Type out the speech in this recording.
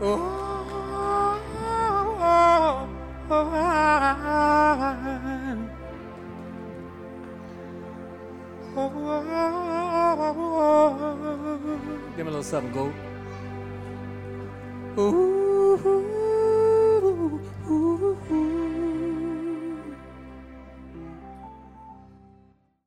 Oh, give me a little something, go. Ooh.